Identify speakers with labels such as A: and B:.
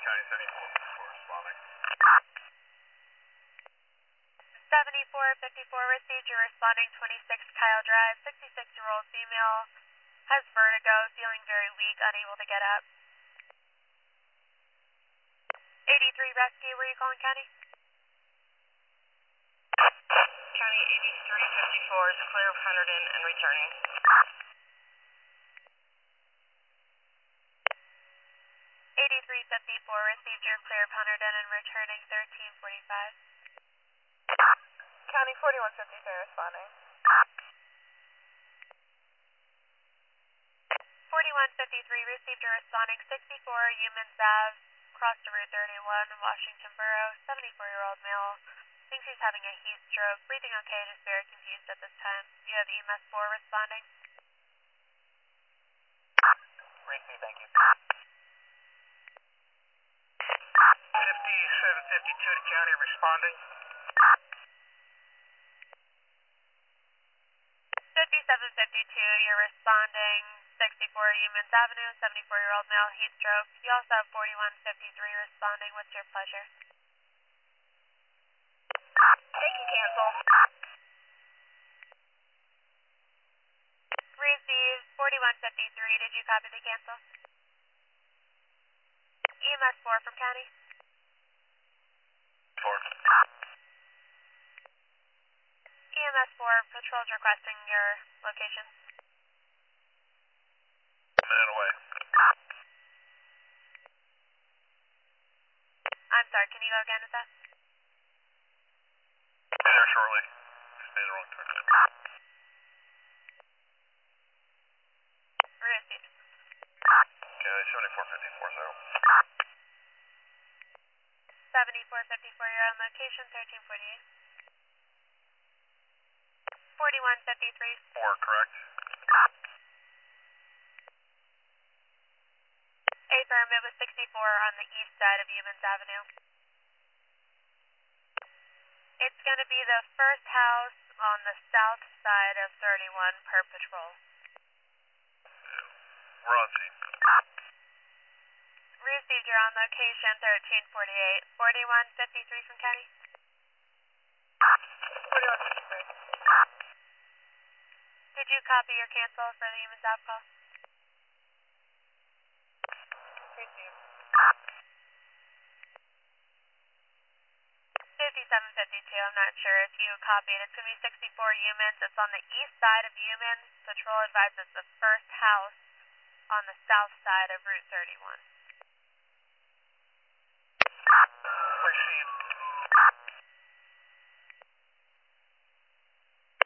A: County 7454 responding.
B: 7454 received. You're responding 26 Kyle Drive. 66-year-old female has vertigo, feeling very weak, unable to get up. 83 rescue, were you calling county?
C: County 8354 is clear of Hunterdon and returning.
B: 8354 received. You're clear of Hunterdon and returning 1345.
C: County 4153 responding.
B: 4153 received. You're responding 64 Humans Ave, crossed to Route 31, Washington Borough. 74-year-old male thinks he's having a heat stroke, breathing okay, just very confused at this time. You have EMS 4 responding.
A: Receive, thank you. 5752 to county responding.
B: 5752, you're responding 64 Humans Avenue, 74-year-old male heat stroke. You also have 4153 responding. What's your pleasure?
C: They can cancel.
B: Receive 4153. Did you copy the cancel? EMS 4 from county.
A: 4.
B: EMS 4, patrol's requesting your location.
A: A minute away.
B: I'm sorry, can you go again with that?
A: Be there shortly. Just made the wrong turn.
B: Received.
A: County 7454, so.
B: 7454, you're on location, 1348. 4153.
A: 4, correct?
B: Affirm, it was 64 on the east side of Humans Avenue. It's going to be the first house on the south side of 31 per patrol.
A: We're on scene.
B: Received, you're on location, 1348. 4153 from county.
C: 4153.
B: Did you copy your cancel for the Humans Ave call?
C: Receive.
B: 5752, I'm not sure if you copied. It's going to be 64 Humans. It's on the east side of Humans. Patrol advises the first house on the south side of Route 31.